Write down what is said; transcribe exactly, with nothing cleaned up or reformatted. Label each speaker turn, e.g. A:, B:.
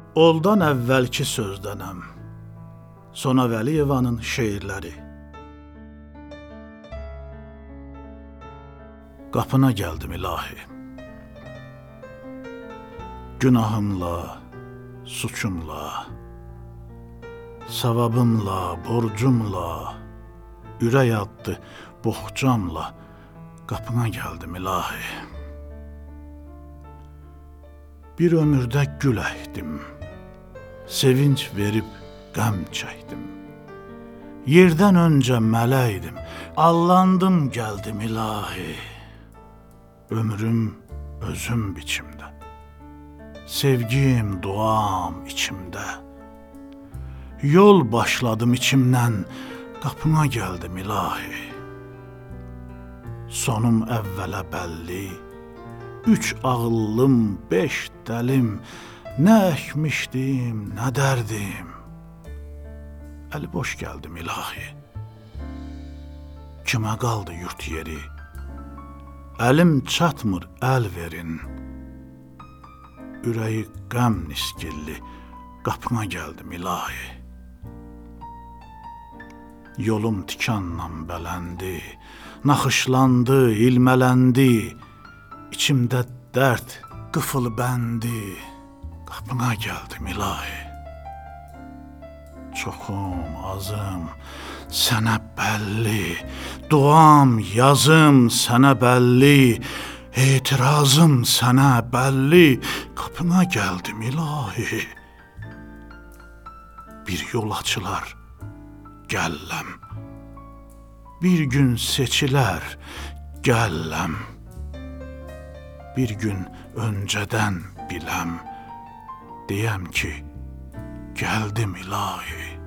A: Oldan əvvəlki sözdənəm. Sona Vəliyevanın şeirləri. Qapına gəldim ilahi. Günahımla, suçumla, savabımla, borcumla, ürək addı bohcamla qapına gəldim ilahi. Bir ömürdə gül əkdim, sevinç verib qəm çəkdim. Yerdən öncə mələkdim, allandım gəldim ilahi. Ömrüm özüm biçimdə, sevgim, duam içimdə. Yol başladım içimdən, qapına gəldim ilahi. Sonum əvvələ bəlli, üç ağıllım, beş dəlim, nə əkmişdim, nə dərdim. Əli boş gəldim ilahi. Kimə qaldı yurt yeri? Əlim çatmır, əl verin. Ürəyi qəm niskilli, qapına gəldim ilahi. Yolum tikanla bələndi, naxışlandı, ilmələndi. İçimdə dərd qıfıl bəndi, qapına gəldim ilahi. Çoxum, azım, sənə bəlli, duam, yazım sənə bəlli, etirazım sənə bəlli, qapına gəldim ilahi. Bir yol açılar, gəlləm, bir gün seçilər, gəlləm. Bir gün öncədən biləm, deyəm ki, gəldim ilahi.